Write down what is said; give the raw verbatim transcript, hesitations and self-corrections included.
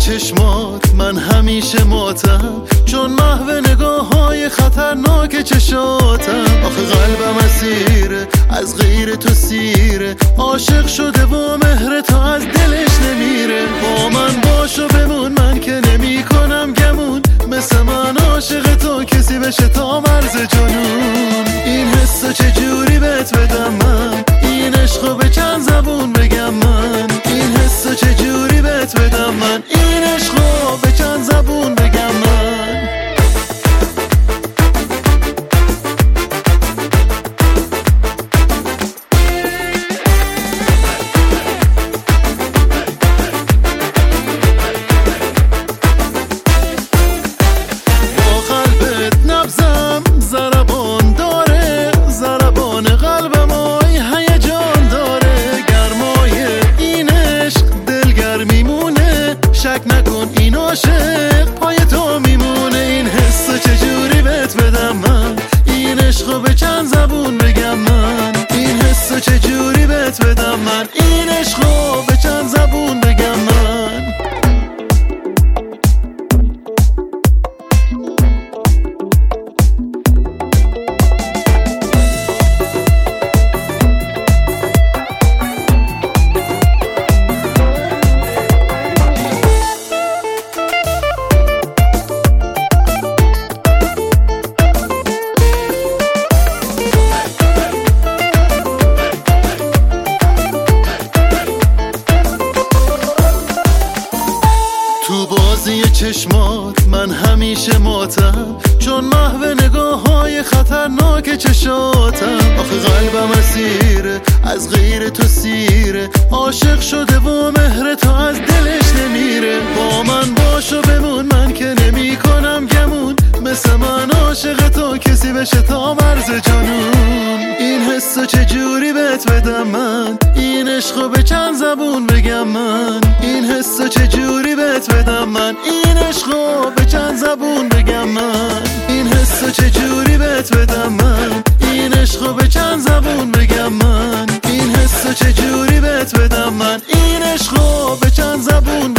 چشمات من همیشه ماتم، چون محو نگاه های خطرناک چشاتم. آخه قلبم اسیره از غیر تو سیره، عاشق شده و مهر تو از دلش نمیره. با من باش و بمون، من که نمی کنم گمون، مثل من عاشق تو کسی بشه تا مرز جنون. این حسو چجوری بهت بدم من، این عشقو به چند زبون بگم من. این حسو چجوری بهت بدم من، این عشقو به چند زبون بگم من. با قلبت نبزم ضربان داره، ضربان قلبم آی هیجان داره. گرمای این عشق دلگر میمونه، شک نکن این عاشق پای تو میمونه. این حسو چجوری بهت بدم من، این عشقو به چند زبون بگم من. این حسو چجوری بهت بدم من، این عشقو به چند زبون بگم من. تو بازی چشمات من همیشه ماتم، چون محو نگاه های خطرناک چشاتم. آخه قلبم اسیره از غیر تو سیره، عاشق شده و مهر تو از دلش نمیره. با من باش و بمون، من که نمی کنم گمون، مثل من عاشق تو کسی بشه تا مرز جنون. این حسو چجوری بهت بدم من، این عشقو به چند زبون بگم من. این حسو چجوری بهت بدم من، این عشقو به چند زبون بگم من. این حسو چجوری بهت بدم من، این عشقو به چند زبون بگم من. این حسو چجوری بهت بدم من، این عشقو به چند زبون